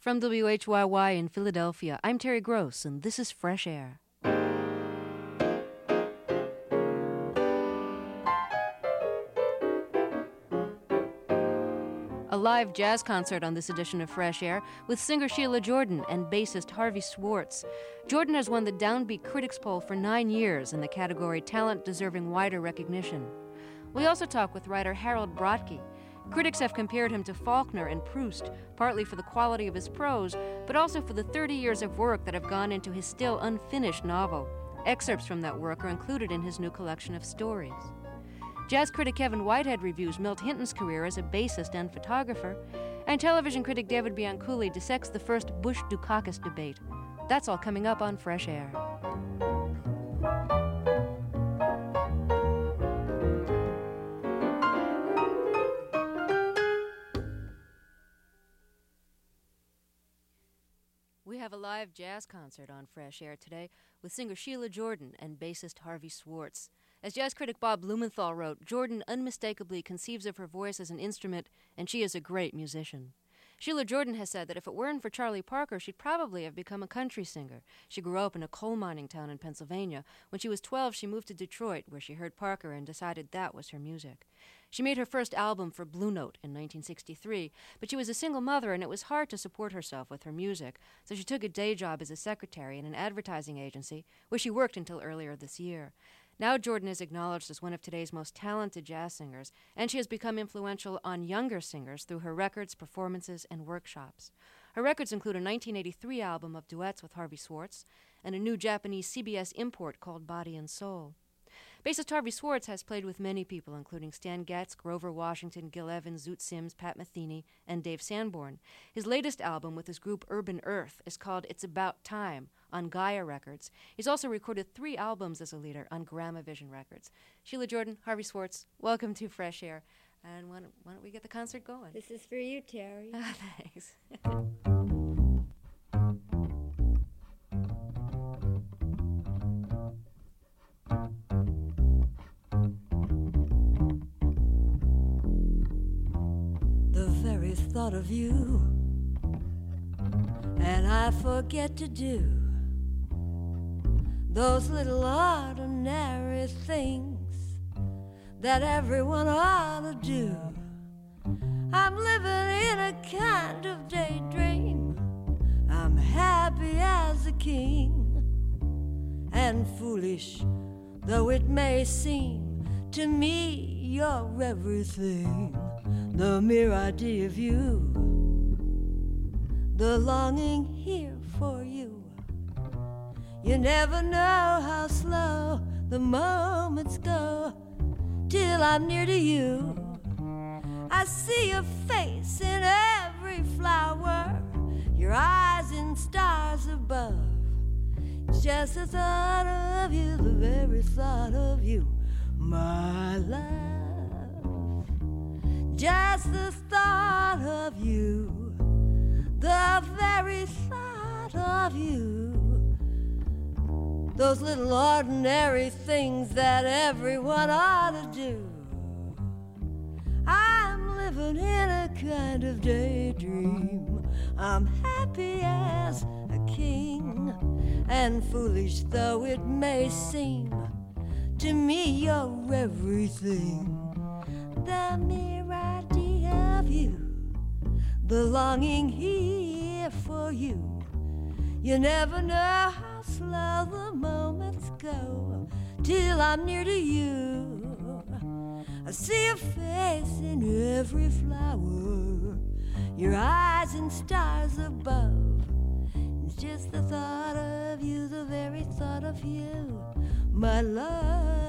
From WHYY in Philadelphia, I'm Terry Gross, and this is Fresh Air. A live jazz concert on this edition of Fresh Air with singer Sheila Jordan and bassist Harvey Swartz. Jordan has won the Downbeat Critics Poll for 9 years in the category Talent Deserving Wider Recognition. We also talk with writer Harold Brodke. Critics have compared him to Faulkner and Proust, partly for the quality of his prose, but also for the 30 years of work that have gone into his still unfinished novel. Excerpts from that work are included in his new collection of stories. Jazz critic Kevin Whitehead reviews Milt Hinton's career as a bassist and photographer, and television critic David Bianculli dissects the first Bush-Dukakis debate. That's all coming up on Fresh Air. We have a live jazz concert on Fresh Air today with singer Sheila Jordan and bassist Harvey Swartz. As jazz critic Bob Blumenthal wrote, Jordan unmistakably conceives of her voice as an instrument, and she is a great musician. Sheila Jordan has said that if it weren't for Charlie Parker, she'd probably have become a country singer. She grew up in a coal mining town in Pennsylvania. When she was 12, she moved to Detroit, where she heard Parker and decided that was her music. She made her first album for Blue Note in 1963, but she was a single mother and it was hard to support herself with her music, so she took a day job as a secretary in an advertising agency, where she worked until earlier this year. Now Jordan is acknowledged as one of today's most talented jazz singers, and she has become influential on younger singers through her records, performances, and workshops. Her records include a 1983 album of duets with Harvey Swartz and a new Japanese CBS import called Body and Soul. Bassist Harvey Swartz has played with many people, including Stan Getz, Grover Washington, Gil Evans, Zoot Sims, Pat Metheny, and Dave Sanborn. His latest album with his group Urban Earth is called It's About Time on Gaia Records. He's also recorded 3 albums as a leader on Gramavision Records. Sheila Jordan, Harvey Swartz, welcome to Fresh Air. And why don't we get the concert going? This is for you, Terry. Thanks. Thought of you, and I forget to do those little ordinary things that everyone ought to do. I'm living in a kind of daydream. I'm happy as a king, and foolish though it may seem to me, you're everything. The mere idea of you, the longing here for you. You never know how slow the moments go till I'm near to you. I see your face in every flower, your eyes in stars above. It's just the thought of you, the very thought of you, my love. Just the thought of you, the very thought of you. Those little ordinary things that everyone ought to do. I'm living in a kind of daydream. I'm happy as a king, and foolish though it may seem, to me you're everything. The mere idea of you, the longing here for you. You never know how slow the moments go till I'm near to you. I see your face in every flower, your eyes in stars above. It's just the thought of you, the very thought of you, my love.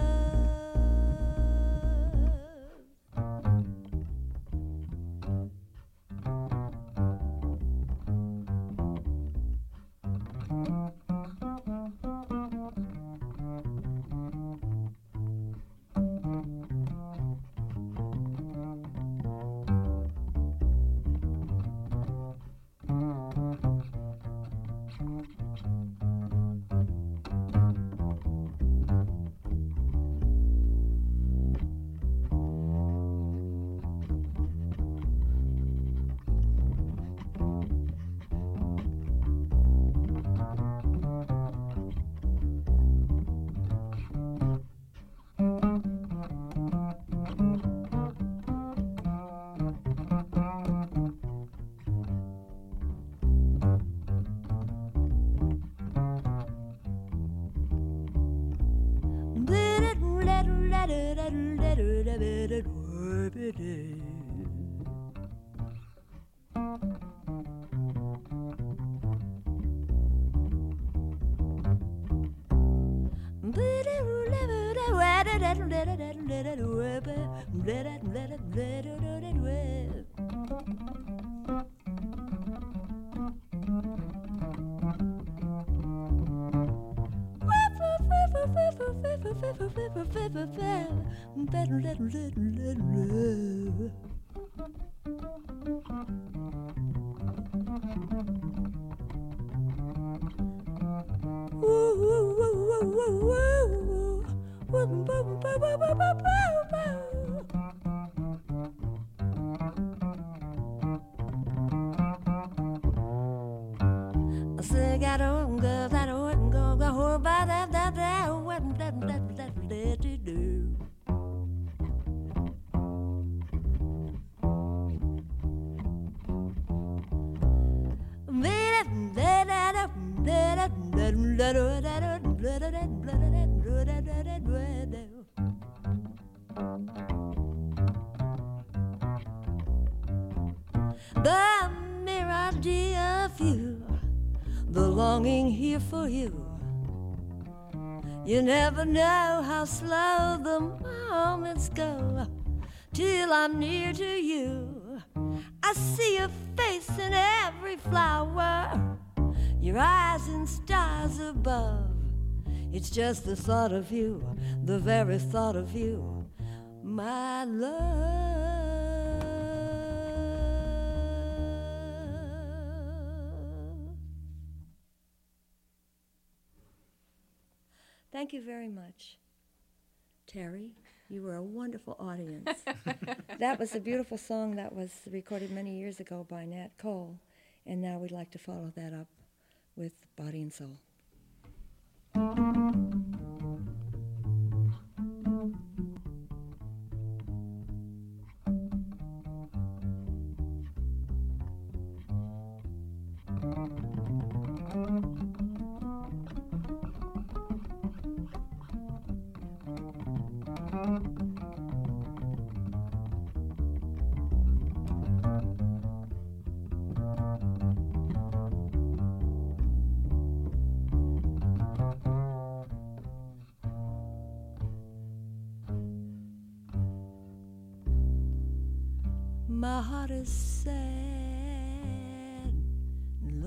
The mere idea of you, the longing here for you. You never know how slow the moments go till I'm near to you. I see your face in every flower, your eyes in stars above. It's just the thought of you, the very thought of you, my love. Thank you very much. Terry, you were a wonderful audience. That was a beautiful song that was recorded many years ago by Nat Cole, and now we'd like to follow that up with Body and Soul. My heart is sad and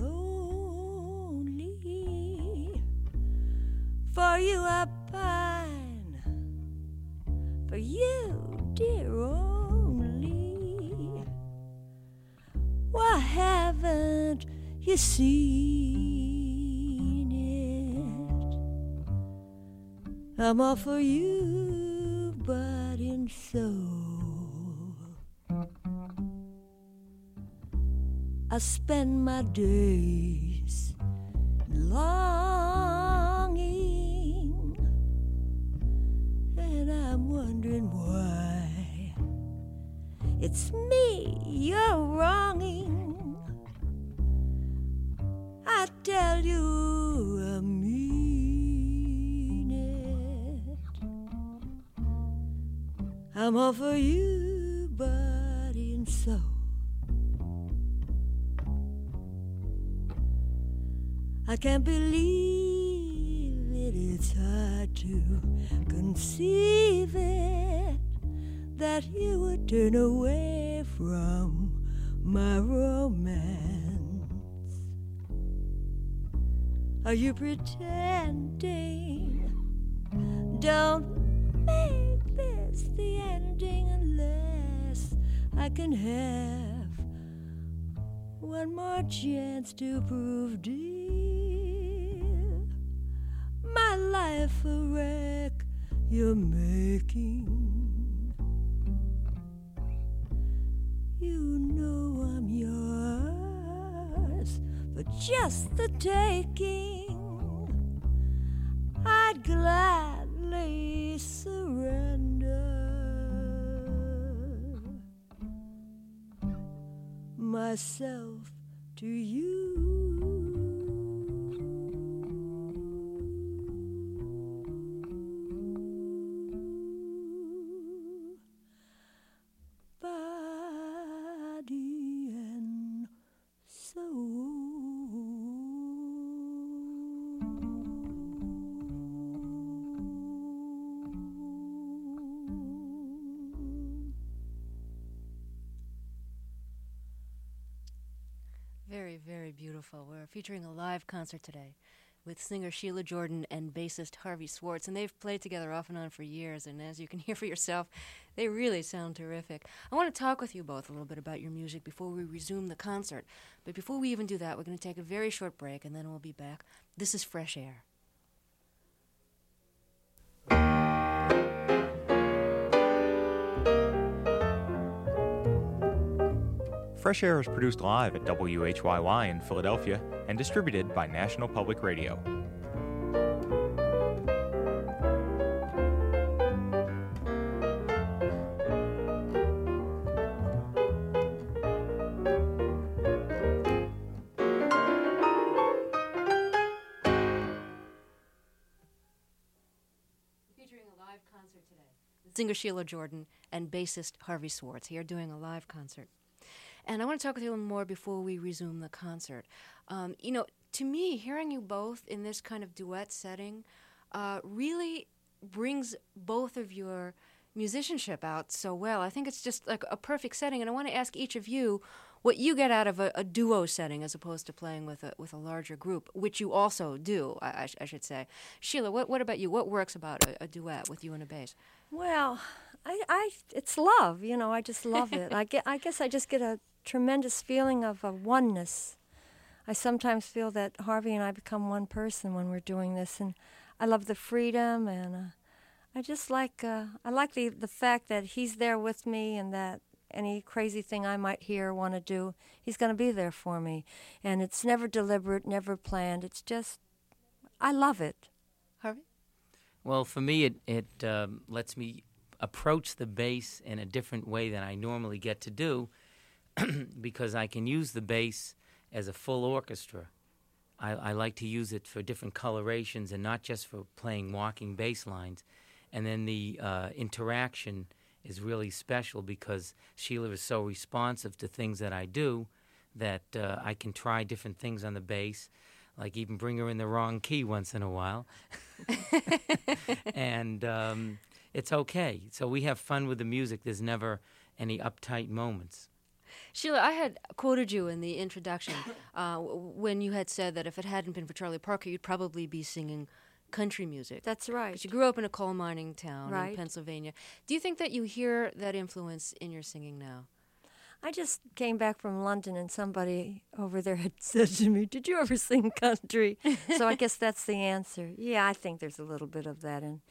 lonely. For you I pine, for you, dear, only. Why haven't you seen it? I'm all for you, body and soul. I spend my days longing, and I'm wondering why it's me you're wronging. I tell you I mean it. I'm all for you, body and soul. I can't believe it, it's hard to conceive it, that you would turn away from my romance. Are you pretending? Don't make this the ending unless I can have one more chance to prove, dear, my life a wreck you're making. You know I'm yours for just the taking. I'd gladly surrender myself to you. Very beautiful. We're featuring a live concert today with singer Sheila Jordan and bassist Harvey Swartz, and they've played together off and on for years, and as you can hear for yourself, they really sound terrific. I want to talk with you both a little bit about your music before we resume the concert, but before we even do that, we're going to take a very short break, and then we'll be back. This is Fresh Air. Fresh Air is produced live at WHYY in Philadelphia and distributed by National Public Radio. Featuring a live concert today. Singer Sheila Jordan and bassist Harvey Swartz here doing a live concert. And I want to talk with you a little more before we resume the concert. To me, hearing you both in this kind of duet setting really brings both of your musicianship out so well. I think it's just like a perfect setting. And I want to ask each of you what you get out of a duo setting as opposed to playing with a larger group, which you also do, I should say. Sheila, what about you? What works about a duet with you and a bass? Well, it's love, I just love it. I guess I just get a tremendous feeling of a oneness. I sometimes feel that Harvey and I become one person when we're doing this, and I love the freedom, and I just like the fact that he's there with me, and that any crazy thing I might hear or want to do, he's going to be there for me. And it's never deliberate, never planned. It's just, I love it. Harvey? Well, for me, it lets me approach the bass in a different way than I normally get to do because I can use the bass as a full orchestra. I like to use it for different colorations and not just for playing walking bass lines. And then the interaction is really special because Sheila is so responsive to things that I do that I can try different things on the bass, like even bring her in the wrong key once in a while. And it's okay. So we have fun with the music. There's never any uptight moments. Sheila, I had quoted you in the introduction when you had said that if it hadn't been for Charlie Parker, you'd probably be singing country music. That's right. But you grew up in a coal mining town right. in Pennsylvania. Do you think that you hear that influence in your singing now? I just came back from London, and somebody over there had said to me, "Did you ever sing country?" So I guess that's the answer. Yeah, I think there's a little bit of that in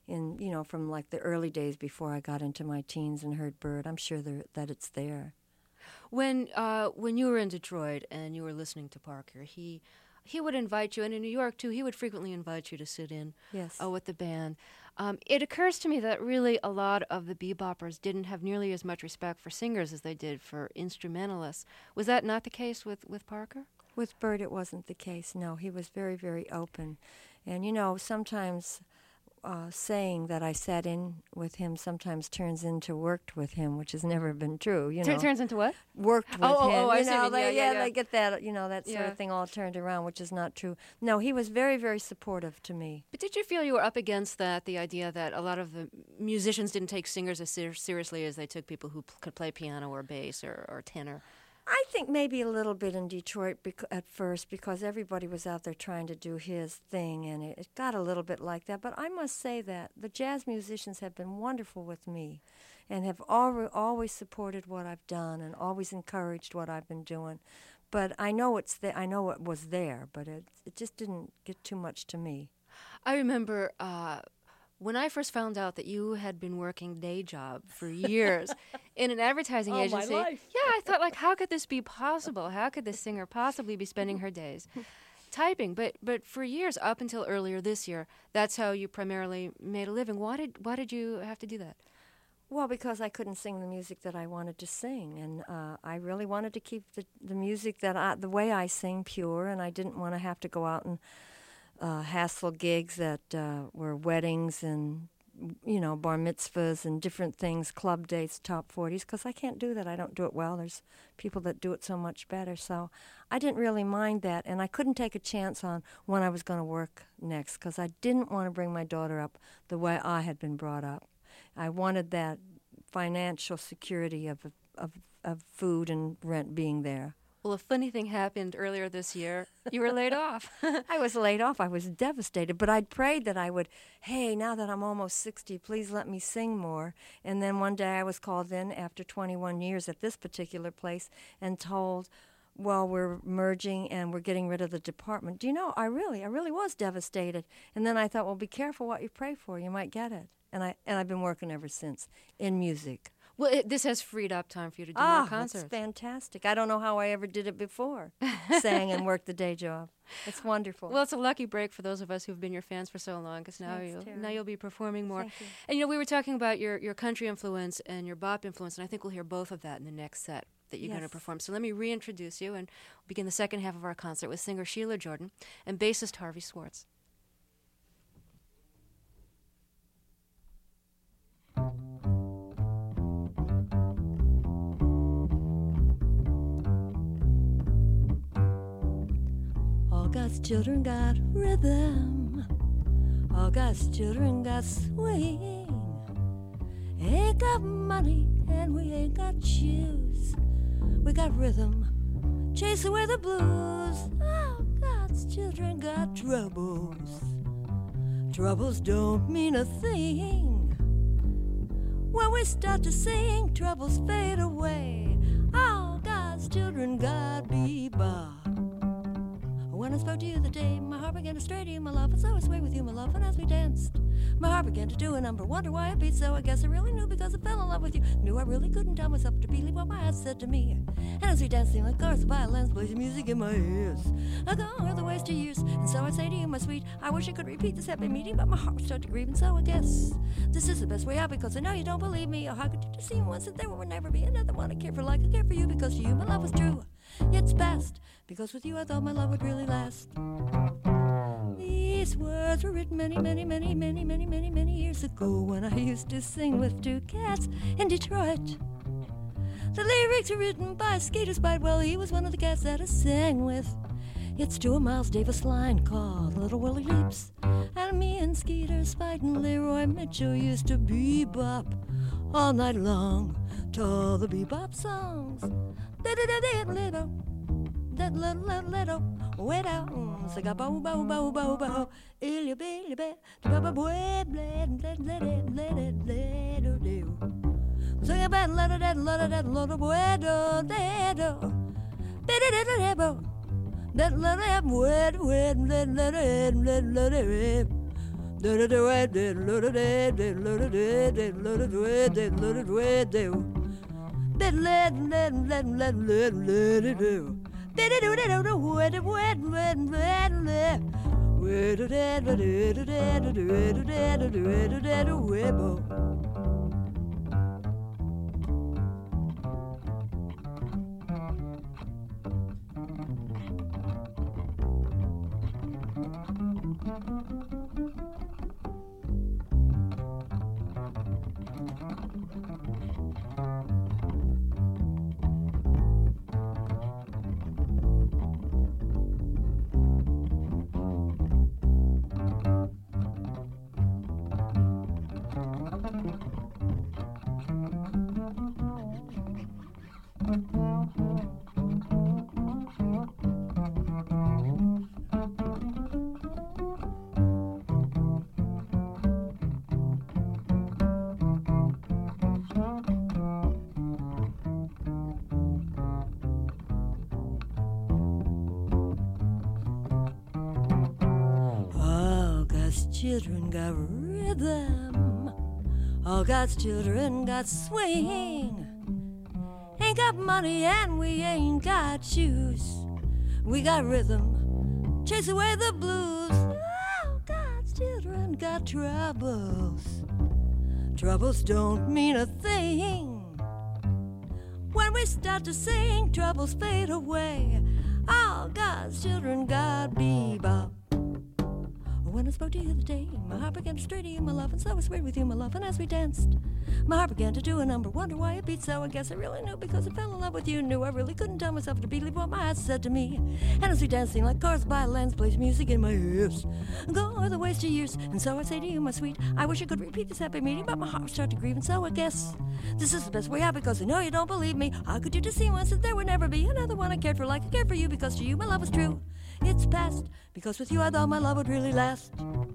from like the early days before I got into my teens and heard Bird. I'm sure that it's there. When you were in Detroit and you were listening to Parker, he would invite you, and in New York too, he would frequently invite you to sit in with the band. It occurs to me that really a lot of the beboppers didn't have nearly as much respect for singers as they did for instrumentalists. Was that not the case with Parker? With Bird, it wasn't the case. No, he was very, very open. And, sometimes saying that I sat in with him sometimes turns into worked with him, which has never been true. Turns into what? Worked with him. I see. They get that, that sort of thing all turned around, which is not true. No, he was very, very supportive to me. But did you feel you were up against that, the idea that a lot of the musicians didn't take singers as seriously as they took people who could play piano or bass or tenor? I think maybe a little bit in Detroit at first because everybody was out there trying to do his thing, and it got a little bit like that. But I must say that the jazz musicians have been wonderful with me and have always supported what I've done and always encouraged what I've been doing. But I know I know it was there, but it just didn't get too much to me. I remember when I first found out that you had been working day job for years in an advertising agency. My life. Yeah, I thought, how could this be possible? How could this singer possibly be spending her days typing? But for years, up until earlier this year, that's how you primarily made a living. Why did you have to do that? Well, because I couldn't sing the music that I wanted to sing, and I really wanted to keep the music the way I sing pure, and I didn't want to have to go out and hassle gigs that were weddings and, bar mitzvahs and different things, club dates, top 40s, because I can't do that. I don't do it well. There's people that do it so much better. So I didn't really mind that, and I couldn't take a chance on when I was going to work next because I didn't want to bring my daughter up the way I had been brought up. I wanted that financial security of food and rent being there. Well, a funny thing happened earlier this year. You were laid off. I was laid off. I was devastated, but I'd prayed that I would, hey, now that I'm almost 60, please let me sing more. And then one day I was called in after 21 years at this particular place and told, well, we're merging and we're getting rid of the department. Do you know, I really was devastated. And then I thought, well, be careful what you pray for. You might get it. And I've been working ever since in music. Well, this has freed up time for you to do more concerts. It's fantastic. I don't know how I ever did it before, sang and worked the day job. It's wonderful. Well, it's a lucky break for those of us who've been your fans for so long, because now you'll be performing more. Thank you. And, you know, we were talking about your country influence and your bop influence, and I think we'll hear both of that in the next set that you're going to perform. So let me reintroduce you, and we'll begin the second half of our concert with singer Sheila Jordan and bassist Harvey Swartz. All God's children got rhythm. All God's children got swing. Ain't got money and we ain't got shoes. We got rhythm, chase away the blues. All God's children got troubles. Troubles don't mean a thing. When we start to sing, troubles fade away. All God's children got bebop. When I spoke to you the day, my heart began to stray to you, my love, and so I swayed with you, my love, and as we danced, my heart began to do a number. Wonder why it beat so. I guess I really knew because I fell in love with you. Knew I really couldn't tell myself to believe what my eyes said to me. And as we danced, like cars, the violins, blazing music in my ears. I go all the ways to years, and so I say to you, my sweet, I wish I could repeat this happy meeting, but my heart would start to grieve, and so I guess this is the best way out, because I know you don't believe me. Or how could you deceive once that there would never be another one I care for like I care for you? Because to you, my love was true. It's past, because with you I thought my love would really last. These words were written many years ago, when I used to sing with two cats in Detroit. The lyrics were written by Skeeter Spidewell. He was one of the cats that I sang with. It's to a Miles Davis line called Little Willie Leaps. And me and Skeeter Spide and Leroy Mitchell used to bebop all night long to all the bebop songs. That little way down, say bow bow bow bow bow, illy billy bit, baba boy bled, let it do. Say a bad let it little boy do, bit it bo, that let it wed, let it. Children got rhythm, all God's children got swing. Ain't got money and we ain't got shoes. We got rhythm, chase away the blues. All God's children got troubles. Troubles don't mean a thing. When we start to sing, troubles fade away. All God's children got bebop. When I spoke to you the day. My heart began to stray to you, my love, and so I swayed with you, my love. And as we danced, my heart began to do a number. Wonder why it beat so. I guess I really knew because I fell in love with you. Knew I really couldn't tell myself to believe what my eyes said to me. And as we dancing like cars by lands, plays music in my ears. Go o'er the waste of years, and so I say to you, my sweet, I wish I could repeat this happy meeting, but my heart started to grieve, and so I guess this is the best way out because I know you don't believe me. How could you deceive once that there would never be another one I cared for like I cared for you? Because to you my love was true. It's past because with you I thought my love would really last.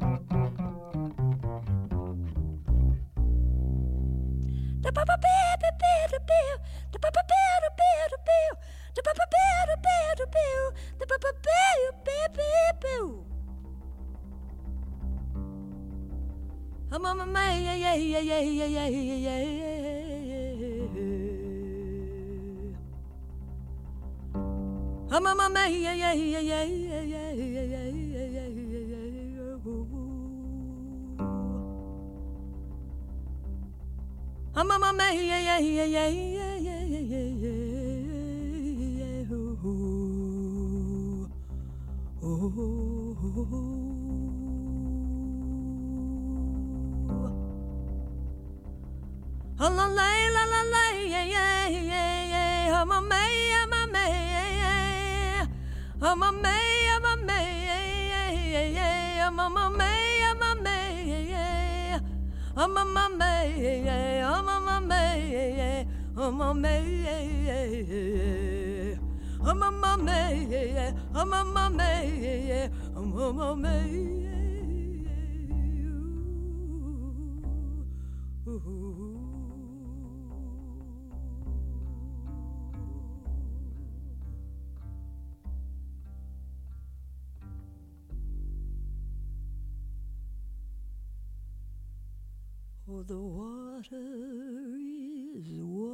Oh, the water is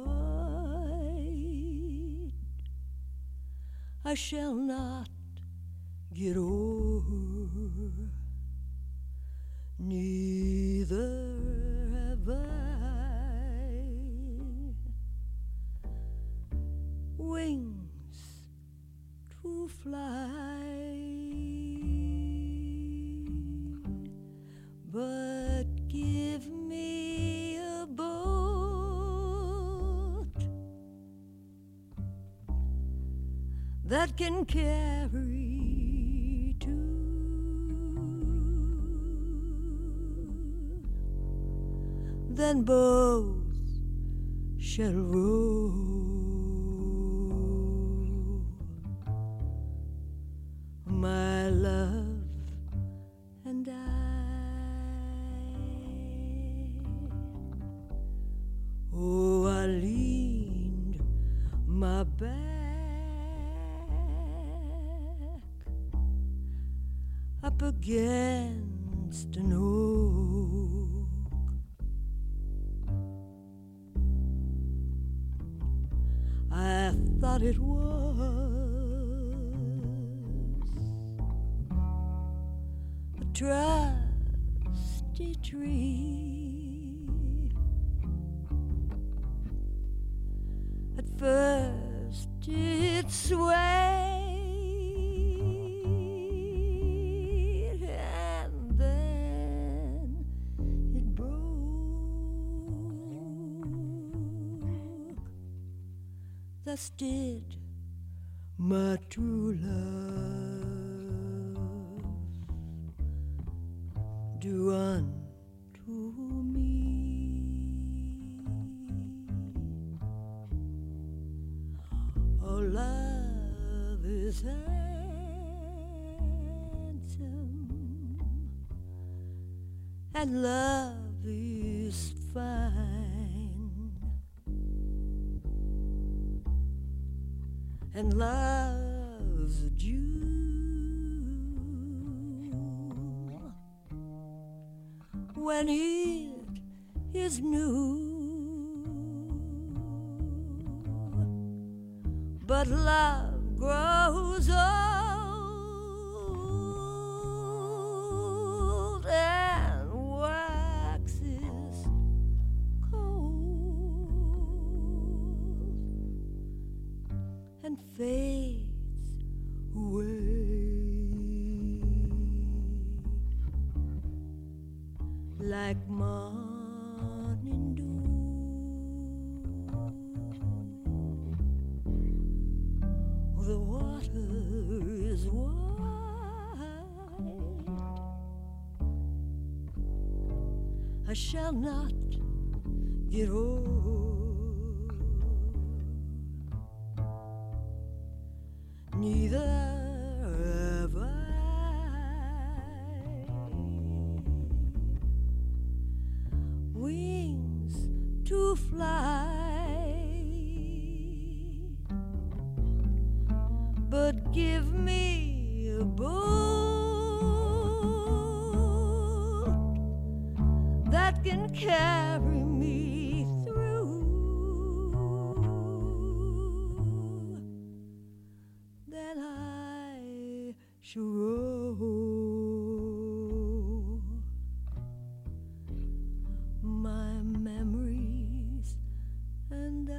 wide, I shall not get over, neither have I wings to fly, but give me a boat that can carry two, then both shall row. My love and I. Oh, I leaned my back up against an oak. I thought it was a trusty tree. At first it swayed, and then it broke. Thus did my true love do unto me. Oh, love is handsome, and love is fine, and love's a jewel when it is new. But love grows old and waxes cold and fades away. like morning dew. The water is wide. I shall not get old, neither have I wings to fly, but give me a boat that can carry me through, then I shall row my memories and I.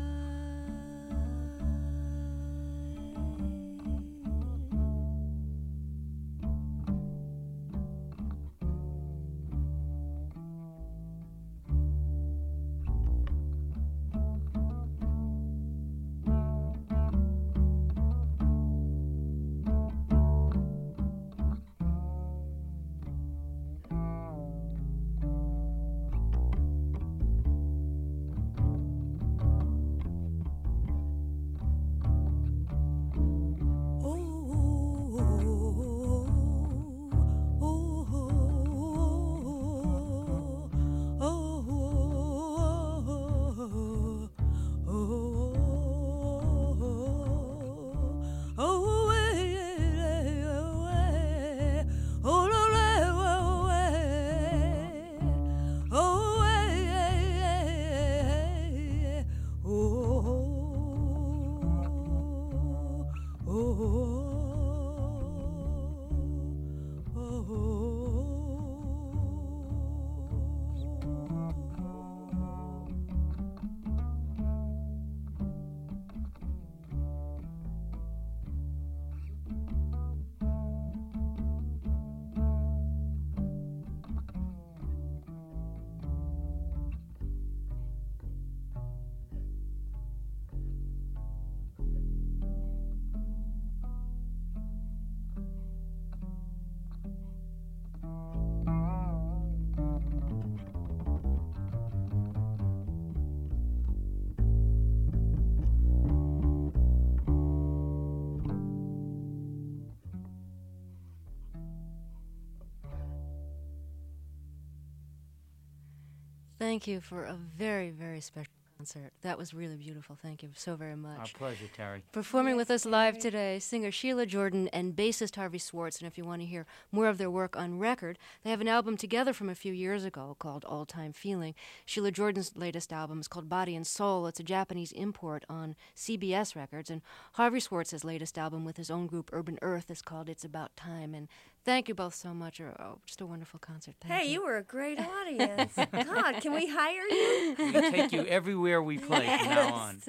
Thank you for a very, very special concert. That was really beautiful. Thank you so very much. Our pleasure, Terry. Performing with us live today, singer Sheila Jordan and bassist Harvey Swartz. And if you want to hear more of their work on record, they have an album together from a few years ago called All Time Feeling. Sheila Jordan's latest album is called Body and Soul. It's a Japanese import on CBS Records. And Harvey Swartz's latest album with his own group Urban Earth is called It's About Time. And thank you both so much. Oh, just a wonderful concert. Thank you were a great audience. God, can we hire you? We take you everywhere we play from now on.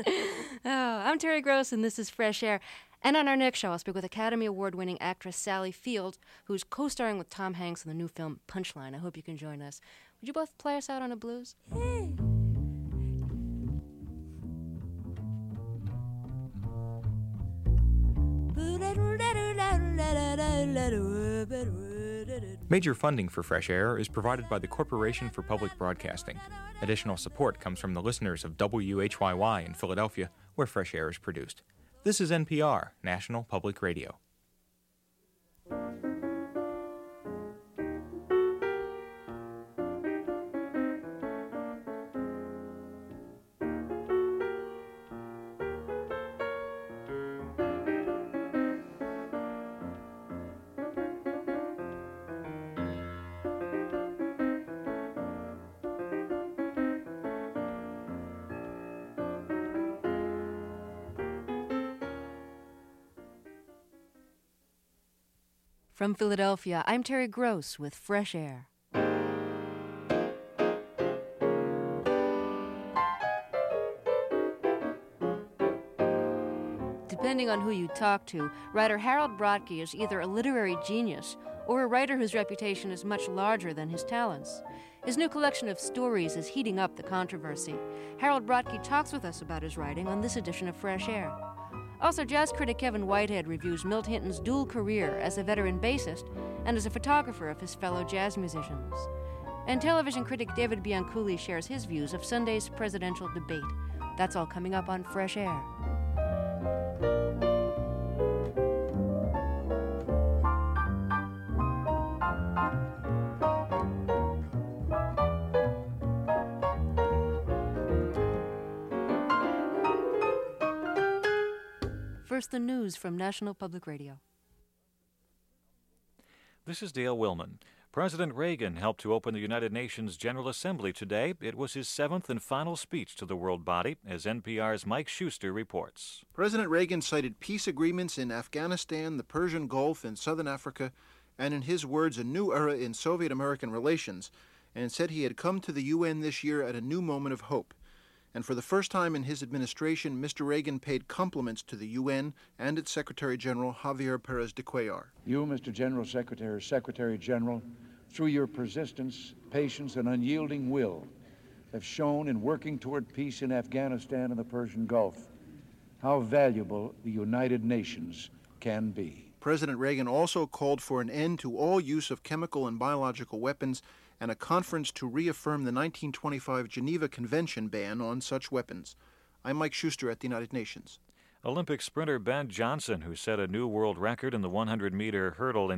Oh, I'm Terry Gross, and this is Fresh Air. And on our next show, I'll speak with Academy Award-winning actress Sally Field, who's co-starring with Tom Hanks in the new film Punchline. I hope you can join us. Would you both play us out on a blues? Hey. Major funding for Fresh Air is provided by the Corporation for Public Broadcasting. Additional support comes from the listeners of WHYY in Philadelphia, where Fresh Air is produced. This is NPR, National Public Radio. From Philadelphia, I'm Terry Gross with Fresh Air. Depending Depending on who you talk to, writer Harold Brodke is either a literary genius or a writer whose reputation is much larger than his talents. His new collection of stories is heating up the controversy. Harold Brodke talks with us about his writing on this edition of Fresh Air. Also, jazz critic Kevin Whitehead reviews Milt Hinton's dual career as a veteran bassist and as a photographer of his fellow jazz musicians. And television critic David Bianculli shares his views of Sunday's presidential debate. That's all coming up on Fresh Air. First, the news from National Public Radio. This is Dale Willman. President Reagan helped to open the United Nations General Assembly today. It was his seventh and final speech to the world body, as NPR's Mike Schuster reports. President Reagan cited peace agreements in Afghanistan, the Persian Gulf, and Southern Africa, and in his words, a new era in Soviet-American relations, and said he had come to the UN this year at a new moment of hope. And for the first time in his administration, Mr. Reagan paid compliments to the UN and its Secretary General, Javier Perez de Cuellar. You, Mr. General Secretary, Secretary General, through your persistence, patience, and unyielding will, have shown in working toward peace in Afghanistan and the Persian Gulf how valuable the United Nations can be. President Reagan also called for an end to all use of chemical and biological weapons and a conference to reaffirm the 1925 Geneva Convention ban on such weapons. I'm Mike Schuster at the United Nations. Olympic sprinter Ben Johnson, who set a new world record in the 100-meter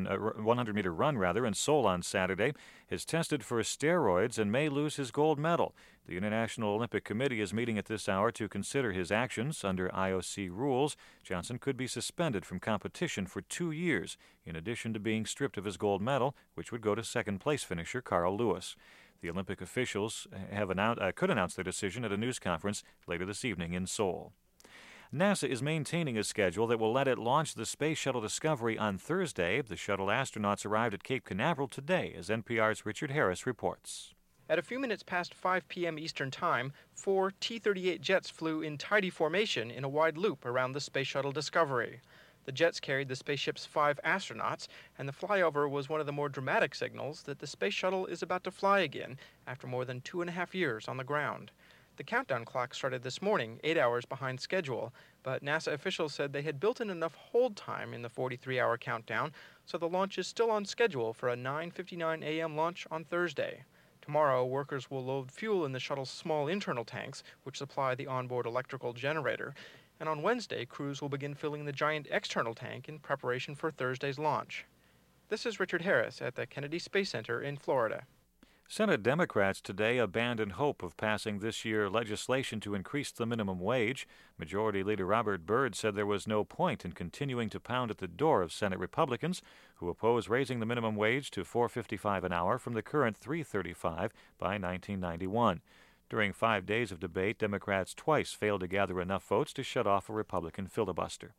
run in Seoul on Saturday, is tested for steroids and may lose his gold medal. The International Olympic Committee is meeting at this hour to consider his actions. Under IOC rules, Johnson could be suspended from competition for 2 years, in addition to being stripped of his gold medal, which would go to second-place finisher Carl Lewis. The Olympic officials could announce their decision at a news conference later this evening in Seoul. NASA is maintaining a schedule that will let it launch the Space Shuttle Discovery on Thursday. The shuttle astronauts arrived at Cape Canaveral today, as NPR's Richard Harris reports. At a few minutes past 5 p.m. Eastern Time, 4 T-38 jets flew in tidy formation in a wide loop around the Space Shuttle Discovery. The jets carried the spaceship's 5 astronauts, and the flyover was one of the more dramatic signals that the space shuttle is about to fly again after more than 2.5 years on the ground. The countdown clock started this morning, 8 hours behind schedule, but NASA officials said they had built in enough hold time in the 43-hour countdown, so the launch is still on schedule for a 9:59 a.m. launch on Thursday. Tomorrow, workers will load fuel in the shuttle's small internal tanks, which supply the onboard electrical generator, and on Wednesday, crews will begin filling the giant external tank in preparation for Thursday's launch. This is Richard Harris at the Kennedy Space Center in Florida. Senate Democrats today abandoned hope of passing this year legislation to increase the minimum wage. Majority Leader Robert Byrd said there was no point in continuing to pound at the door of Senate Republicans, who oppose raising the minimum wage to $4.55 an hour from the current $3.35 by 1991. During 5 days of debate, Democrats twice failed to gather enough votes to shut off a Republican filibuster.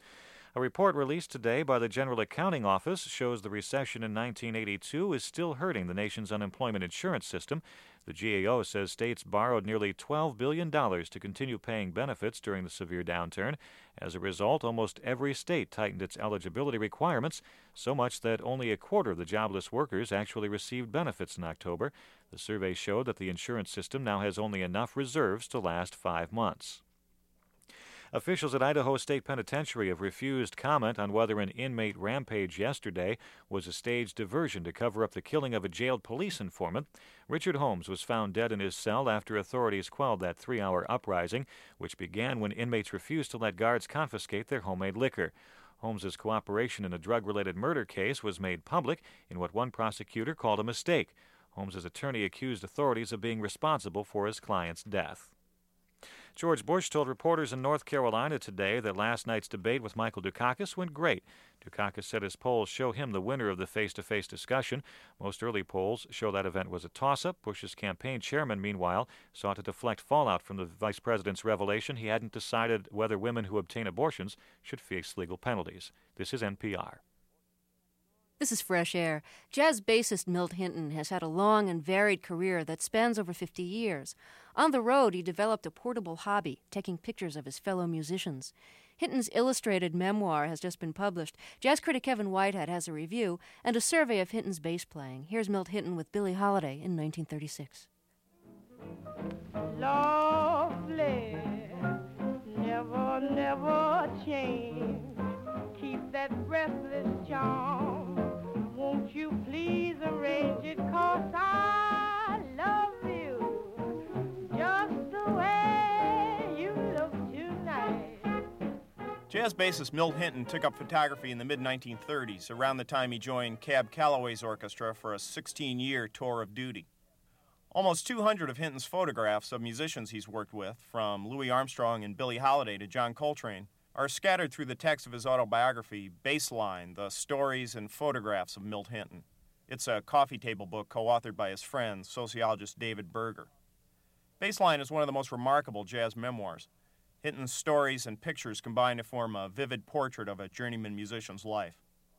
A report released today by the General Accounting Office shows the recession in 1982 is still hurting the nation's unemployment insurance system. The GAO says states borrowed nearly $12 billion to continue paying benefits during the severe downturn. As a result, almost every state tightened its eligibility requirements, so much that only a quarter of the jobless workers actually received benefits in October. The survey showed that the insurance system now has only enough reserves to last 5 months. Officials at Idaho State Penitentiary have refused comment on whether an inmate rampage yesterday was a staged diversion to cover up the killing of a jailed police informant. Richard Holmes was found dead in his cell after authorities quelled that 3-hour uprising, which began when inmates refused to let guards confiscate their homemade liquor. Holmes's cooperation in a drug-related murder case was made public in what one prosecutor called a mistake. Holmes's attorney accused authorities of being responsible for his client's death. George Bush told reporters in North Carolina today that last night's debate with Michael Dukakis went great. Dukakis said his polls show him the winner of the face-to-face discussion. Most early polls show that event was a toss-up. Bush's campaign chairman, meanwhile, sought to deflect fallout from the vice president's revelation he hadn't decided whether women who obtain abortions should face legal penalties. This is NPR. This is Fresh Air. Jazz bassist Milt Hinton has had a long and varied career that spans over 50 years. On the road, he developed a portable hobby, taking pictures of his fellow musicians. Hinton's illustrated memoir has just been published. Jazz critic Kevin Whitehead has a review and a survey of Hinton's bass playing. Here's Milt Hinton with Billie Holiday in 1936. Lovely, never, never change. Keep that breathless charm. Won't you please arrange it, 'cause I love you just the way you look tonight. Jazz bassist Milt Hinton took up photography in the mid-1930s, around the time he joined Cab Calloway's orchestra for a 16-year tour of duty. Almost 200 of Hinton's photographs of musicians he's worked with, from Louis Armstrong and Billie Holiday to John Coltrane, are scattered through the text of his autobiography, Bassline, The Stories and Photographs of Milt Hinton. It's a coffee table book co-authored by his friend, sociologist David Berger. Bassline is one of the most remarkable jazz memoirs. Hinton's stories and pictures combine to form a vivid portrait of a journeyman musician's life.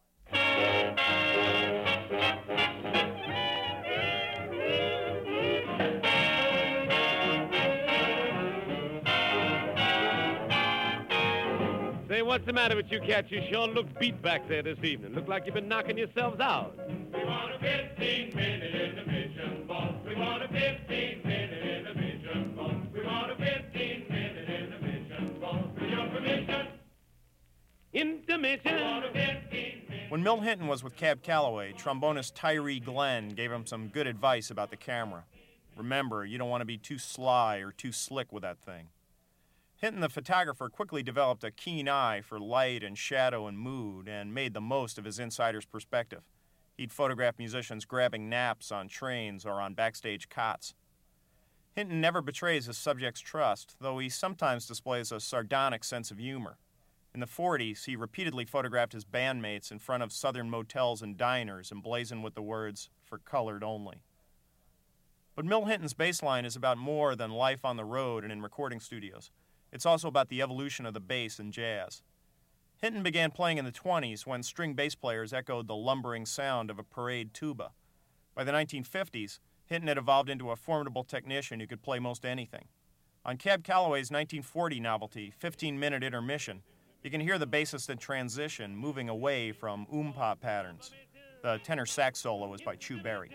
Say, what's the matter with you cats? You sure look beat back there this evening. Look like you've been knocking yourselves out. We want a 15-minute intermission, boss. We want a 15-minute intermission, boss. We want a 15-minute intermission, boss. With your permission. Intermission. When Milt Hinton was with Cab Calloway, trombonist Tyree Glenn gave him some good advice about the camera. Remember, you don't want to be too sly or too slick with that thing. Hinton, the photographer, quickly developed a keen eye for light and shadow and mood and made the most of his insider's perspective. He'd photograph musicians grabbing naps on trains or on backstage cots. Hinton never betrays his subject's trust, though he sometimes displays a sardonic sense of humor. In the 40s, he repeatedly photographed his bandmates in front of southern motels and diners emblazoned with the words, "For colored only." But Milt Hinton's bassline is about more than life on the road and in recording studios. It's also about the evolution of the bass in jazz. Hinton began playing in the 20s when string bass players echoed the lumbering sound of a parade tuba. By the 1950s, Hinton had evolved into a formidable technician who could play most anything. On Cab Calloway's 1940 novelty, 15-Minute Intermission, you can hear the bassist in transition moving away from oom-pop patterns. The tenor sax solo is by Chu Berry.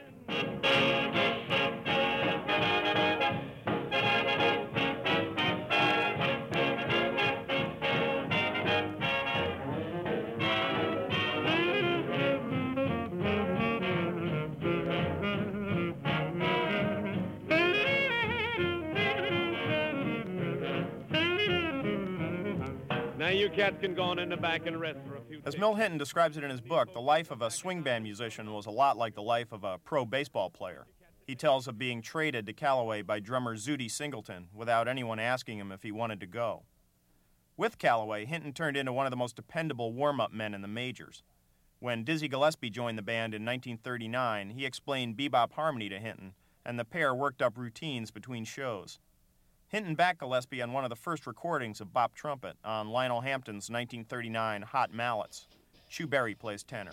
Now you cats can go on in the back and rest for a few days. As Milt Hinton describes it in his book, the life of a swing band musician was a lot like the life of a pro baseball player. He tells of being traded to Calloway by drummer Zutty Singleton without anyone asking him if he wanted to go. With Calloway, Hinton turned into one of the most dependable warm-up men in the majors. When Dizzy Gillespie joined the band in 1939, he explained bebop harmony to Hinton, and the pair worked up routines between shows. Hinton backed Gillespie on one of the first recordings of bop trumpet on Lionel Hampton's 1939 Hot Mallets. Chu Berry plays tenor.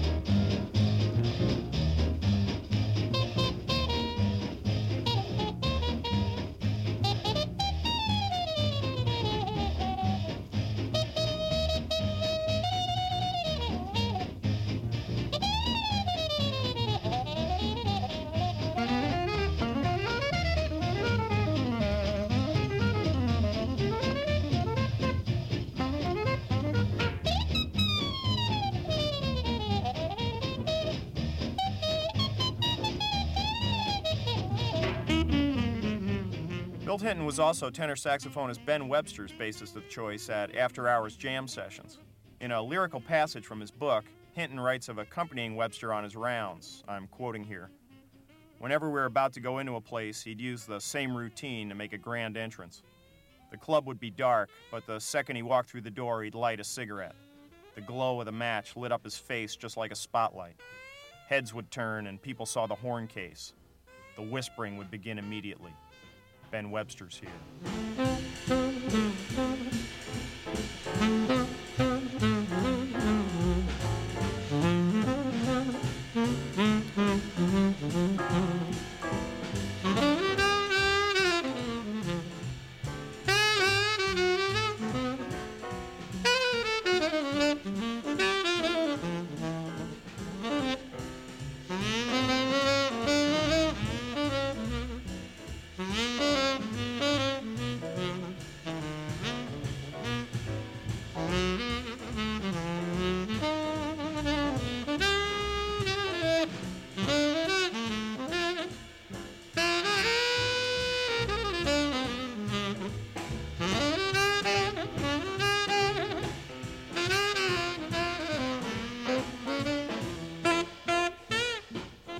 Milt Hinton was also tenor saxophonist Ben Webster's bassist of choice at after-hours jam sessions. In a lyrical passage from his book, Hinton writes of accompanying Webster on his rounds. I'm quoting here. Whenever we were about to go into a place, he'd use the same routine to make a grand entrance. The club would be dark, but the second he walked through the door, he'd light a cigarette. The glow of the match lit up his face just like a spotlight. Heads would turn and people saw the horn case. The whispering would begin immediately. Ben Webster's here.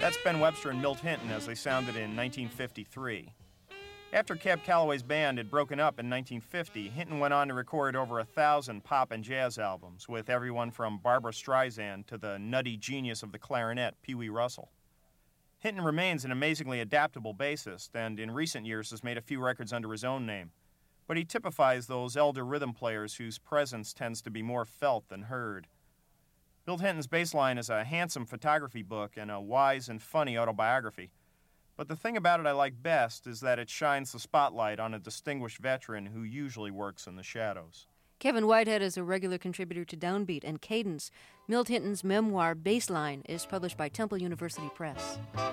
That's Ben Webster and Milt Hinton as they sounded in 1953. After Cab Calloway's band had broken up in 1950, Hinton went on to record over 1,000 pop and jazz albums, with everyone from Barbra Streisand to the nutty genius of the clarinet, Pee Wee Russell. Hinton remains an amazingly adaptable bassist, and in recent years has made a few records under his own name. But he typifies those elder rhythm players whose presence tends to be more felt than heard. Milt Hinton's bass line is a handsome photography book and a wise and funny autobiography. But the thing about it I like best is that it shines the spotlight on a distinguished veteran who usually works in the shadows. Kevin Whitehead is a regular contributor to Downbeat and Cadence. Milt Hinton's memoir, Bassline, is published by Temple University Press.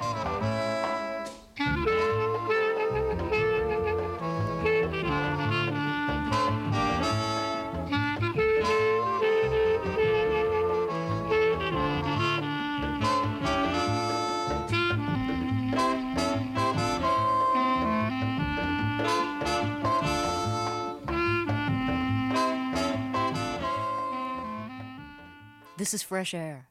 This is Fresh Air.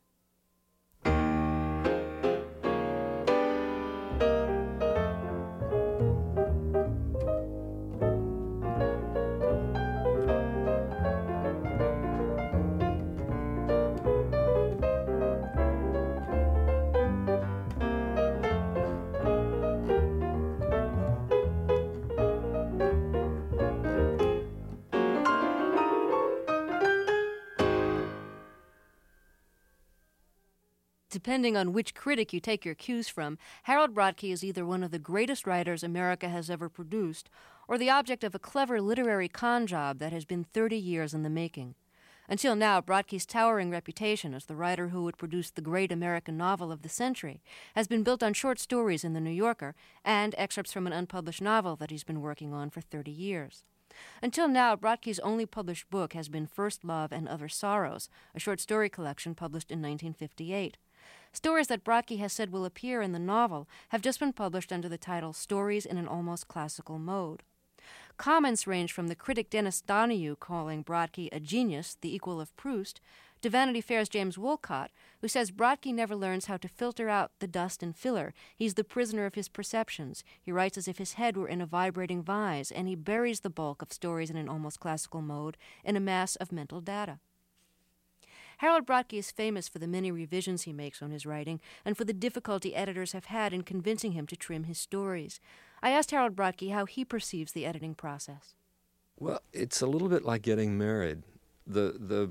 Depending on which critic you take your cues from, Harold Brodkey is either one of the greatest writers America has ever produced, or the object of a clever literary con job that has been 30 years in the making. Until now, Brodkey's towering reputation as the writer who would produce the great American novel of the century has been built on short stories in The New Yorker and excerpts from an unpublished novel that he's been working on for 30 years. Until now, Brodkey's only published book has been First Love and Other Sorrows, a short story collection published in 1958. Stories that Brodkey has said will appear in the novel have just been published under the title Stories in an Almost Classical Mode. Comments range from the critic Dennis Donahue calling Brodkey a genius, the equal of Proust, to Vanity Fair's James Wolcott, who says Brodkey never learns how to filter out the dust and filler. He's the prisoner of his perceptions. He writes as if his head were in a vibrating vise, and he buries the bulk of stories in an almost classical mode in a mass of mental data. Harold Brodkey is famous for the many revisions he makes on his writing and for the difficulty editors have had in convincing him to trim his stories. I asked Harold Brodkey how he perceives the editing process. Well, it's a little bit like getting married. I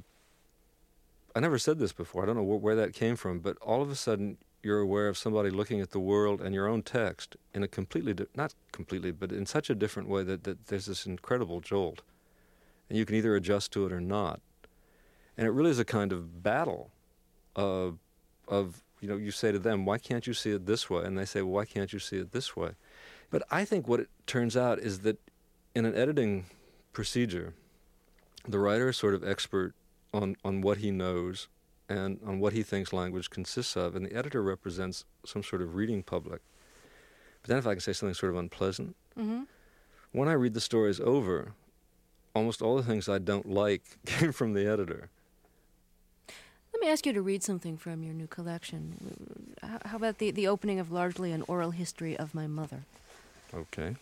never said this before. I don't know where that came from, but all of a sudden you're aware of somebody looking at the world and your own text in a not completely, but in such a different way that there's this incredible jolt. And you can either adjust to it or not. And it really is a kind of battle of you say to them, why can't you see it this way? And they say, well, why can't you see it this way? But I think what it turns out is that in an editing procedure, the writer is sort of expert on what he knows and on what he thinks language consists of, and the editor represents some sort of reading public. But then if I can say something sort of unpleasant, when I read the stories over, almost all the things I don't like came from the editor. Let me ask you to read something from your new collection. How about the opening of Largely an Oral History of My Mother? Okay.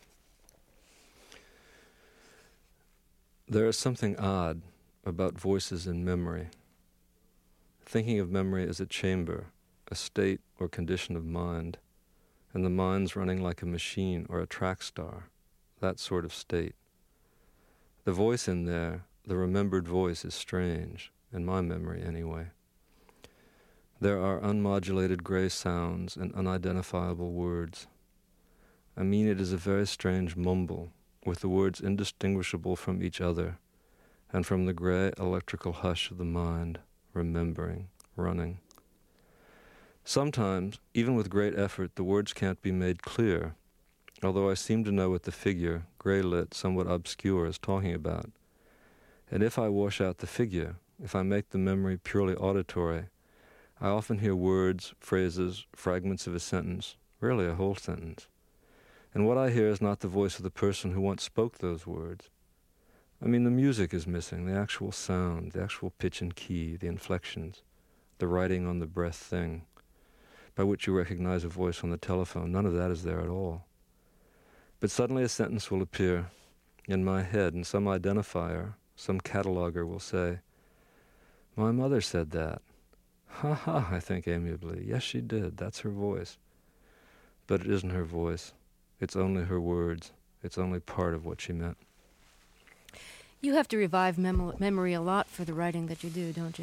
There is something odd about voices in memory. Thinking of memory as a chamber, a state or condition of mind, and the mind's running like a machine or a track star, that sort of state. The voice in there, the remembered voice, is strange, in my memory anyway. There are unmodulated gray sounds and unidentifiable words. I mean, it is a very strange mumble, with the words indistinguishable from each other, and from the gray electrical hush of the mind, remembering, running. Sometimes, even with great effort, the words can't be made clear, although I seem to know what the figure, gray-lit, somewhat obscure, is talking about. And if I wash out the figure, if I make the memory purely auditory, I often hear words, phrases, fragments of a sentence, rarely a whole sentence. And what I hear is not the voice of the person who once spoke those words. I mean, the music is missing, the actual sound, the actual pitch and key, the inflections, the writing on the breath thing. by which you recognize a voice on the telephone. None of that is there at all. But suddenly a sentence will appear in my head, and some identifier, some cataloger will say, "My mother said that." "Ha ha," I think amiably. Yes, she did. That's her voice. But it isn't her voice. It's only her words. It's only part of what she meant. You have to revive memory a lot for the writing that you do, don't you?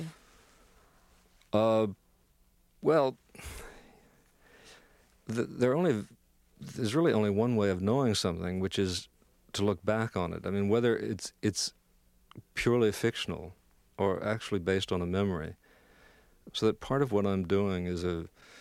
Well, there's really only one way of knowing something, which is to look back on it. I mean, whether it's purely fictional or actually based on a memory. So that part of what I'm doing is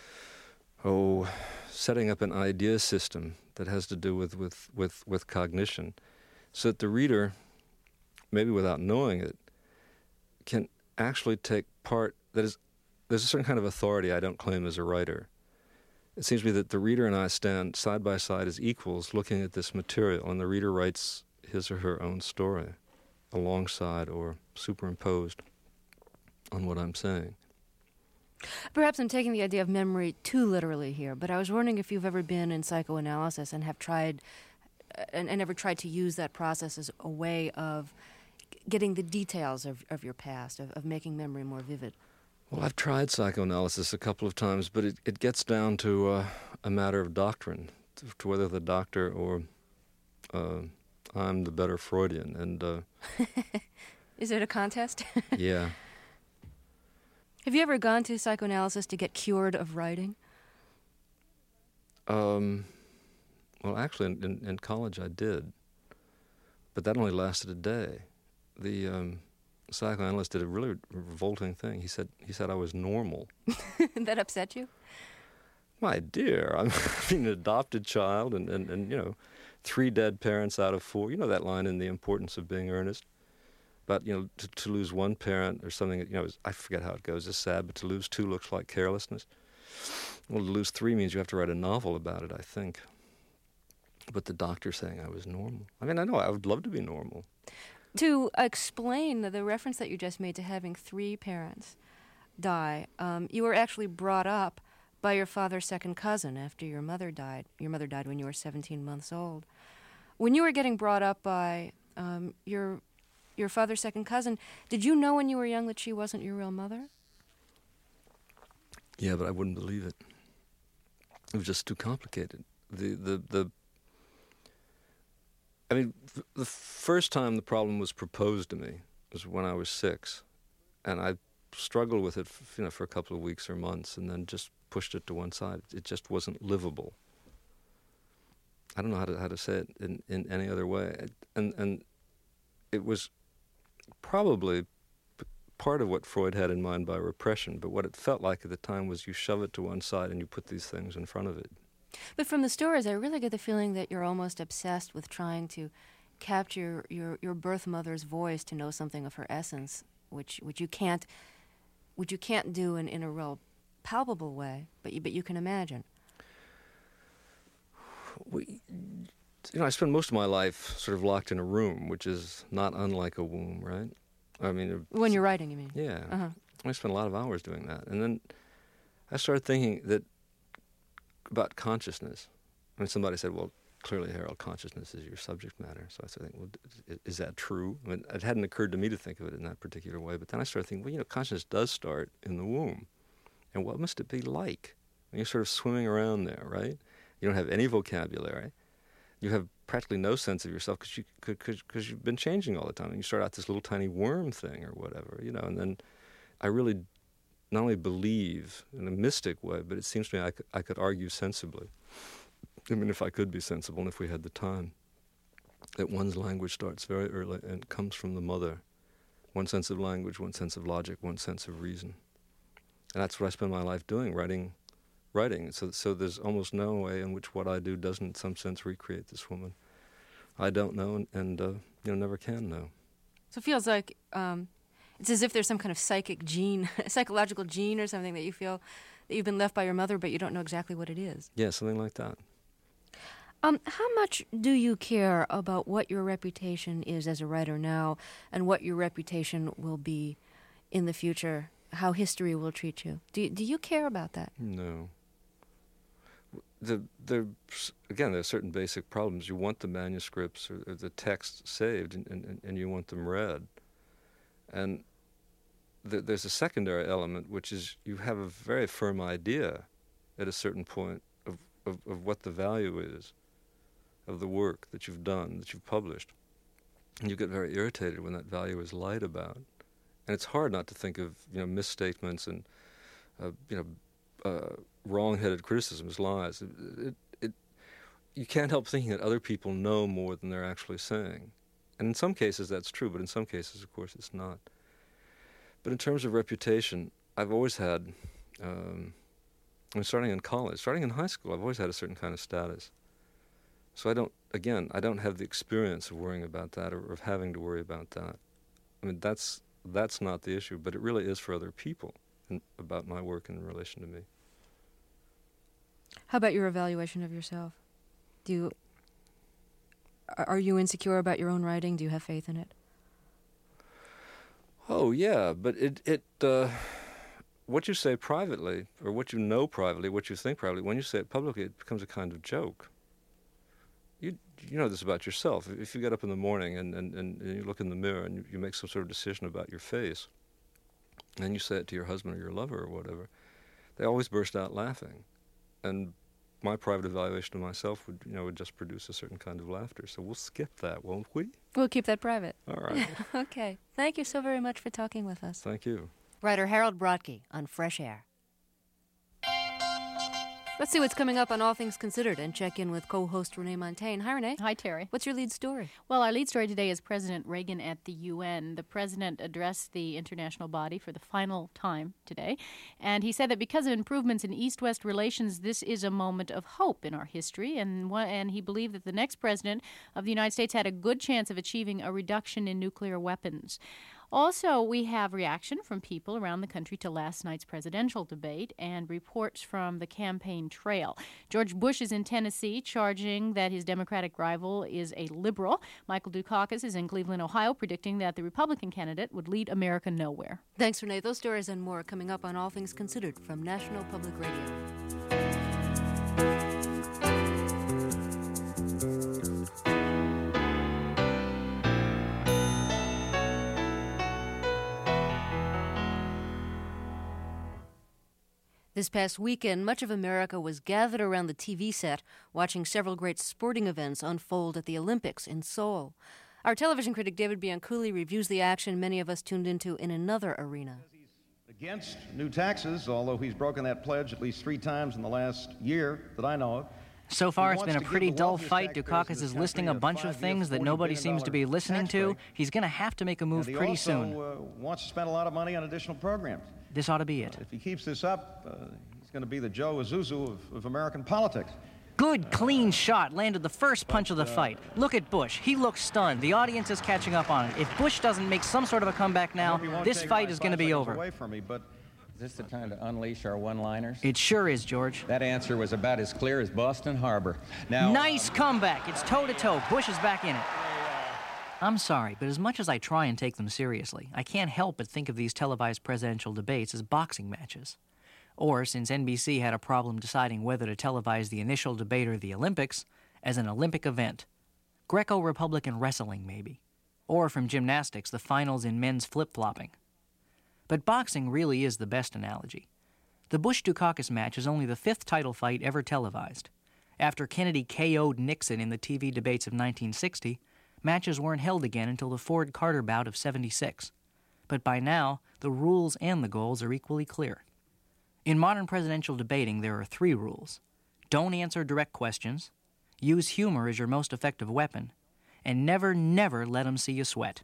setting up an idea system that has to do with cognition, so that the reader, maybe without knowing it, can actually take part. That is, there's a certain kind of authority I don't claim as a writer. It seems to me that the reader and I stand side by side as equals looking at this material, and the reader writes his or her own story alongside or superimposed on what I'm saying. Perhaps I'm taking the idea of memory too literally here, but I was wondering if you've ever been in psychoanalysis and have tried and ever tried to use that process as a way of getting the details of your past, of making memory more vivid. Well, I've tried psychoanalysis a couple of times, but it gets down to a matter of doctrine, to whether the doctor or I'm the better Freudian. And Is it a contest? Yeah. Have you ever gone to psychoanalysis to get cured of writing? Well, actually, in college I did, but that only lasted a day. The psychoanalyst did a really revolting thing. He said I was normal. That upset you? My dear, I'm an adopted child, and 3 dead parents out of 4. You know that line in The Importance of Being Earnest? But, to lose 1 parent or something, I forget how it goes, it's sad, but to lose 2 looks like carelessness. Well, to lose 3 means you have to write a novel about it, I think. But the doctor saying I was normal. I mean, I know, I would love to be normal. To explain the reference that you just made to having 3 parents die, you were actually brought up by your father's second cousin after your mother died. Your mother died when you were 17 months old. When you were getting brought up by your father's second cousin, did you know when you were young that she wasn't your real mother? Yeah, but I wouldn't believe it. It was just too complicated. The first time the problem was proposed to me was when I was 6, and I struggled with it, for a couple of weeks or months, and then just pushed it to one side. It just wasn't livable. I don't know how to say it in any other way, and it was probably part of what Freud had in mind by repression, but what it felt like at the time was you shove it to one side and you put these things in front of it. But from the stories, I really get the feeling that you're almost obsessed with trying to capture your birth mother's voice to know something of her essence, which you can't do in a real palpable way, but you can imagine. I spend most of my life sort of locked in a room, which is not unlike a womb, right? I mean, when you're writing, you mean? Yeah. Uh-huh. I spent a lot of hours doing that, and then I started thinking about consciousness. I mean, somebody said, "Well, clearly, Harold, consciousness is your subject matter." So I started thinking, "Well, is that true?" I mean, it hadn't occurred to me to think of it in that particular way, but then I started thinking, well, consciousness does start in the womb, and what must it be like? When you're sort of swimming around there, right? You don't have any vocabulary. You have practically no sense of yourself because you've been changing all the time. And you start out this little tiny worm thing or whatever, and then I really not only believe in a mystic way, but it seems to me I could argue sensibly. I mean, if I could be sensible and if we had the time, that one's language starts very early and comes from the mother. One sense of language, one sense of logic, one sense of reason. And that's what I spend my life doing, writing. So there's almost no way in which what I do doesn't in some sense recreate this woman. I don't know and never can know. So it feels like it's as if there's some kind of psychological gene or something that you feel that you've been left by your mother, but you don't know exactly what it is. Yeah, something like that. How much do you care about what your reputation is as a writer now and what your reputation will be in the future, how history will treat you? Do you care about that? No. there are certain basic problems. You want the manuscripts or the text saved, and you want them read. And there's a secondary element, which is you have a very firm idea at a certain point of what the value is of the work that you've done, that you've published. And you get very irritated when that value is lied about. And it's hard not to think of misstatements and wrong-headed criticisms, lies. You can't help thinking that other people know more than they're actually saying. And in some cases that's true, but in some cases, of course, it's not. But in terms of reputation, I've always had, starting in college, starting in high school, I've always had a certain kind of status. So I don't have the experience of worrying about that or of having to worry about that. I mean, that's not the issue, but it really is for other people about my work in relation to me. How about your evaluation of yourself? Are you insecure about your own writing? Do you have faith in it? Oh, yeah, but what you say privately, or what you know privately, what you think privately, when you say it publicly, it becomes a kind of joke. You know this about yourself. If you get up in the morning and you look in the mirror and you make some sort of decision about your face, and you say it to your husband or your lover or whatever, they always burst out laughing. And my private evaluation of myself would just produce a certain kind of laughter. So we'll skip that, won't we? We'll keep that private. All right. Okay. Thank you so very much for talking with us. Thank you. Writer Harold Brodke on Fresh Air. Let's see what's coming up on All Things Considered and check in with co-host Renee Montaigne. Hi, Renee. Hi, Terry. What's your lead story? Well, our lead story today is President Reagan at the UN. The president addressed the international body for the final time today, and he said that because of improvements in East-West relations, this is a moment of hope in our history, and he believed that the next president of the United States had a good chance of achieving a reduction in nuclear weapons. Also, we have reaction from people around the country to last night's presidential debate and reports from the campaign trail. George Bush is in Tennessee, charging that his Democratic rival is a liberal. Michael Dukakis is in Cleveland, Ohio, predicting that the Republican candidate would lead America nowhere. Thanks, Renee. Those stories and more coming up on All Things Considered from National Public Radio. This past weekend, much of America was gathered around the TV set, watching several great sporting events unfold at the Olympics in Seoul. Our television critic David Bianculli reviews the action many of us tuned into in another arena. Against new taxes, although he's broken that pledge at least 3 times in the last year that I know of. So far, it's been a pretty dull fight. Dukakis is listing a bunch of things that nobody seems to be listening to. He's going to have to make a move pretty soon. He also wants to spend a lot of money on additional programs. This ought to be it. If he keeps this up, he's going to be the Joe Azuzu of American politics. Good, clean shot. Landed the first punch of the fight. Look at Bush. He looks stunned. The audience is catching up on it. If Bush doesn't make some sort of a comeback now, this fight is going to be over. Away from me, but is this the time to unleash our one-liners? It sure is, George. That answer was about as clear as Boston Harbor. Now, nice comeback. It's toe-to-toe. Bush is back in it. I'm sorry, but as much as I try and take them seriously, I can't help but think of these televised presidential debates as boxing matches. Or, since NBC had a problem deciding whether to televise the initial debate or the Olympics, as an Olympic event. Greco-Republican wrestling, maybe. Or from gymnastics, the finals in men's flip-flopping. But boxing really is the best analogy. The Bush-Dukakis match is only the 5th title fight ever televised. After Kennedy KO'd Nixon in the TV debates of 1960, matches weren't held again until the Ford-Carter bout of 76. But by now, the rules and the goals are equally clear. In modern presidential debating, there are 3 rules. Don't answer direct questions, use humor as your most effective weapon, and never, never let them see you sweat.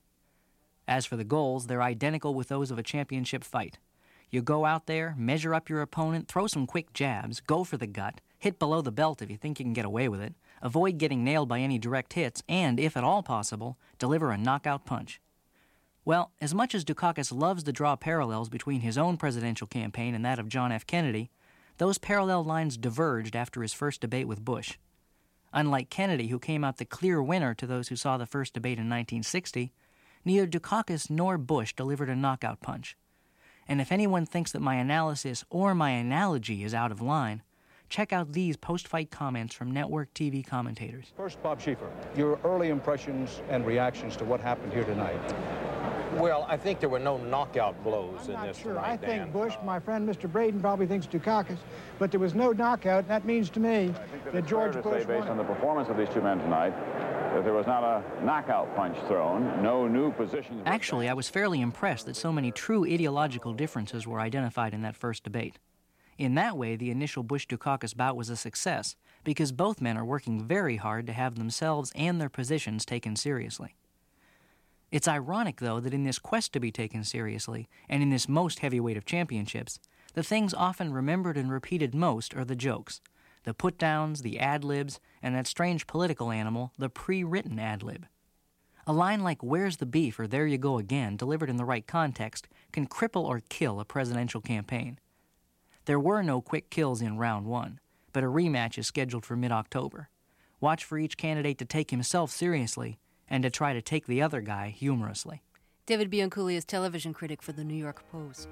As for the goals, they're identical with those of a championship fight. You go out there, measure up your opponent, throw some quick jabs, go for the gut, hit below the belt if you think you can get away with it, avoid getting nailed by any direct hits, and, if at all possible, deliver a knockout punch. Well, as much as Dukakis loves to draw parallels between his own presidential campaign and that of John F. Kennedy, those parallel lines diverged after his first debate with Bush. Unlike Kennedy, who came out the clear winner to those who saw the first debate in 1960, neither Dukakis nor Bush delivered a knockout punch. And if anyone thinks that my analysis or my analogy is out of line, check out these post-fight comments from network TV commentators. First, Bob Schieffer, your early impressions and reactions to what happened here tonight. Well, I think there were no knockout blows in this Sure, tonight, I think Dan. Bush, my friend Mr. Braden, probably thinks Dukakis, but there was no knockout. That means to me that George Bush based on the performance of these two men tonight, that there was not a knockout punch thrown, no new positions. Actually, I was fairly impressed that so many true ideological differences were identified in that first debate. In that way, the initial Bush-Dukakis bout was a success, because both men are working very hard to have themselves and their positions taken seriously. It's ironic, though, that in this quest to be taken seriously, and in this most heavyweight of championships, the things often remembered and repeated most are the jokes, the put-downs, the ad-libs, and that strange political animal, the pre-written ad-lib. A line like "Where's the beef?" or "There you go again," delivered in the right context, can cripple or kill a presidential campaign. There were no quick kills in round one, but a rematch is scheduled for mid-October. Watch for each candidate to take himself seriously and to try to take the other guy humorously. David Bianculi is television critic for the New York Post.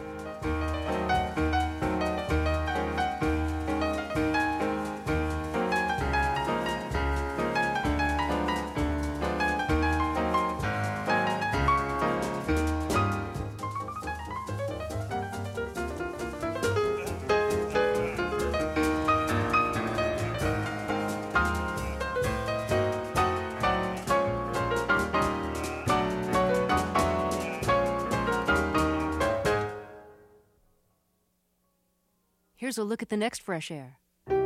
Here's a look at the next Fresh Air.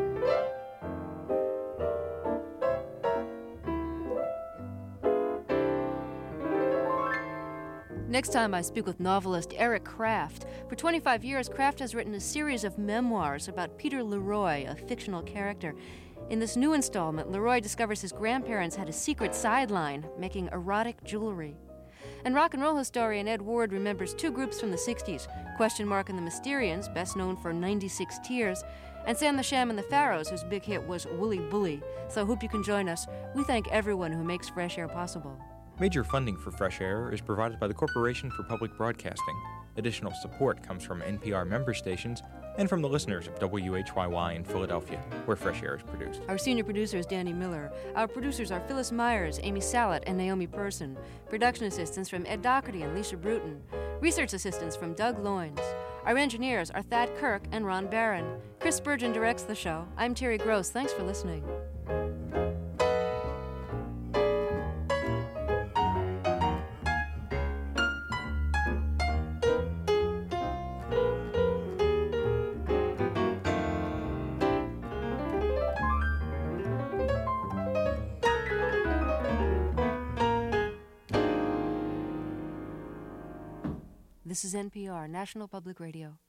Next time I speak with novelist Eric Kraft. For 25 years, Kraft has written a series of memoirs about Peter Leroy, a fictional character. In this new installment, Leroy discovers his grandparents had a secret sideline, making erotic jewelry. And rock and roll historian Ed Ward remembers two groups from the 60s, Question Mark and the Mysterians, best known for 96 Tears, and Sam the Sham and the Pharaohs, whose big hit was Wooly Bully. So I hope you can join us. We thank everyone who makes Fresh Air possible. Major funding for Fresh Air is provided by the Corporation for Public Broadcasting. Additional support comes from NPR member stations and from the listeners of WHYY in Philadelphia, where Fresh Air is produced. Our senior producer is Danny Miller. Our producers are Phyllis Myers, Amy Salat, and Naomi Person. Production assistants from Ed Doherty and Lisa Bruton. Research assistants from Doug Loines. Our engineers are Thad Kirk and Ron Barron. Chris Spurgeon directs the show. I'm Terry Gross. Thanks for listening. This is NPR, National Public Radio.